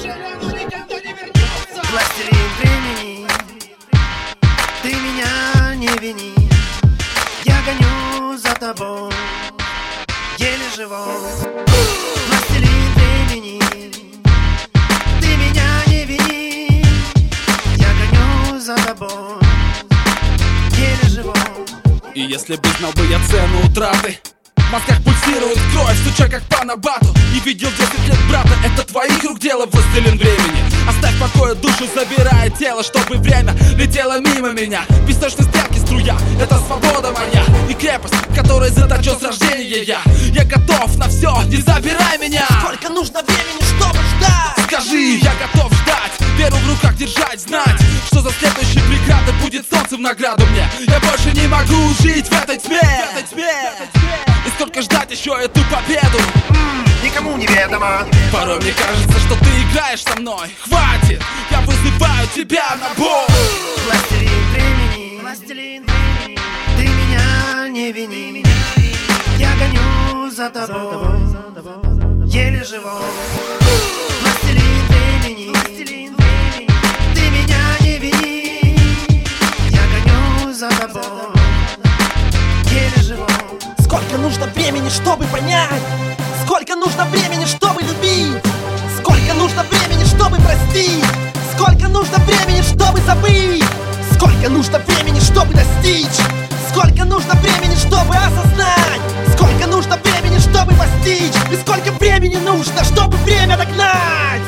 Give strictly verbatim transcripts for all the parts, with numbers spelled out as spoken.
Властелин времени, ты меня не вини. Я гоню за тобой, еле живой. Властелин времени, ты меня не вини. Я гоню за тобой, еле живой. И если бы знал бы я цену утраты, в мозгах пульсирует кровь, стуча как по набату. Не видел десять лет брата, это твоих рук дело, властелин времени. Оставь в покое душу, забирая тело, чтобы время летело мимо меня. В песочной стрелке струя, это свобода моя. И крепость, в которой заточен с рождения я. Я готов на все, не забирай меня. Сколько нужно времени, чтобы ждать? Скажи, я готов ждать, веру в руках держать, знать, что за следующей преградой будет солнце в награду мне. Я больше не могу жить в этой тьме, в этой тьме. И сколько ждать еще эту победу? М-м, никому неведомо. Порой мне кажется, что ты играешь со мной. Хватит, я вызываю тебя на бой. Властелин времени, властелин времени, ты меня не вини. Я гоню за тобой, еле живой. Властелин времени, властелин времени, ты меня не вини. Я гоню за тобой, еле живой. Сколько нужно времени, чтобы понять? Сколько нужно времени, чтобы любить? Сколько нужно времени, чтобы простить? Сколько нужно времени, чтобы забыть? Сколько нужно времени, чтобы достичь? Сколько нужно времени, чтобы осознать? Сколько нужно времени, чтобы постичь? И сколько времени нужно, чтобы время догнать?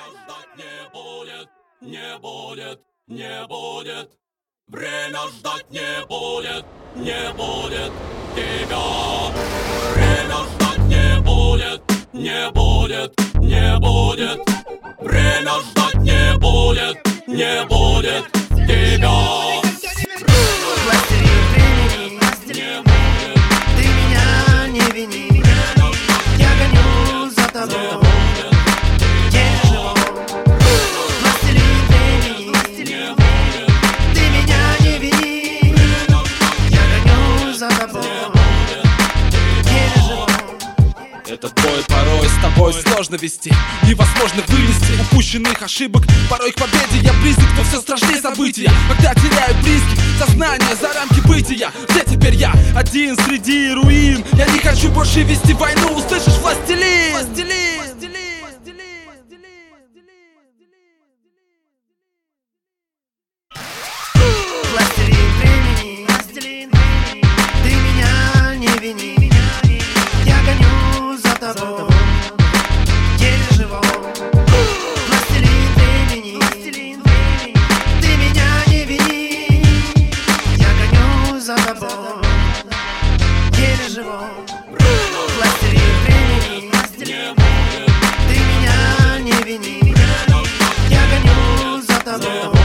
Не будет, не будет. Время ждать не будет, не будет тебя. Время ждать не будет, не будет, не будет. Время ждать не будет, не будет тебя. Властелин времени, властелин времени, ты меня не вини. Я гоню за тобой, еле живой. Властелин времени, властелин времени, ты меня не вини. Я гоню за тобой, еле живой. Этот бой порой с тобой сложно вести, невозможно вынести упущенных ошибок. Порой к победе я близок, но все страшнее события. Когда теряю близких, сознание за рамки бытия. Где теперь я? Один среди руин. Я не хочу больше вести войну, услышишь, властелин? Властелин! Властелин времени, властелин времени, ты меня не вини. Я гоню за тобой, еле живой. Властелин времени, властелин времени, ты меня не вини. Я гоню за тобой, еле живой. Властелин времени, властелин времени, ты меня не вини. Я гоню за тобой.